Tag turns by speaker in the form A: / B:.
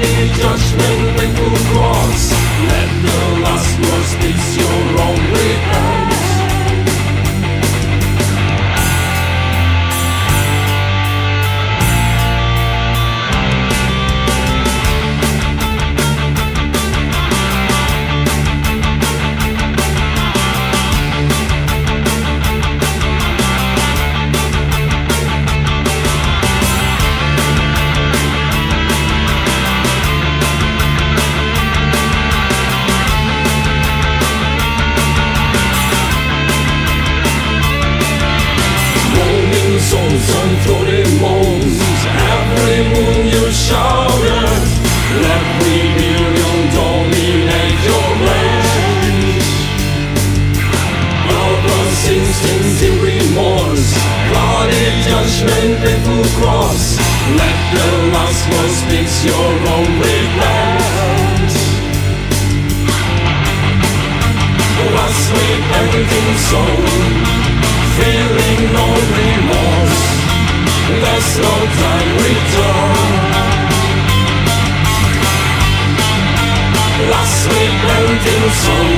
A: Judgment when full cross. Let the last word speak your own repent. Souls and floating moans. Every moon you shouted, let rebellion dominate your range. Purpose, instinctive remorse, bloody judgment, painful cross. Let the last word speak your own repent. Last repenting soul, feeling no remorse. There's no time return. Last repenting soul,